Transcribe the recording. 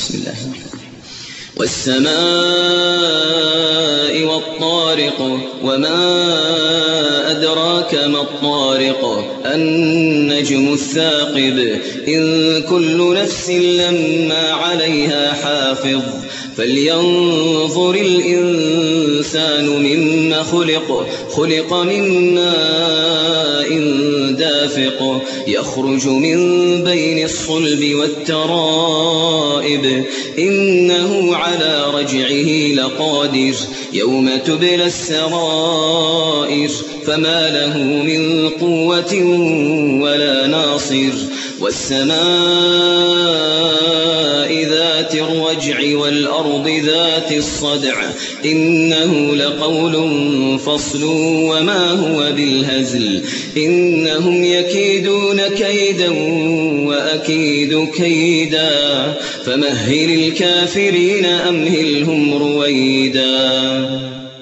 بسم الله الرحمن الرحيم. والسماء والطارق وما أدراك ما الطارق النجم الثاقب إن كل نفس لما عليها حافظ فلينظر الإنسان مما خلق من ماء دافق يخرج من بين الصلب والترائب إنه على رجعه لقادر يوم تبلى السرائر فما له من قوة ولا ناصر والسماء ذات الرجع والأرض ذات الصدع إنه لقول فصل وما هو بالهزل إنهم يكيدون كيدا وأكيد كيدا فمهل الكافرين أمهلهم رويدا.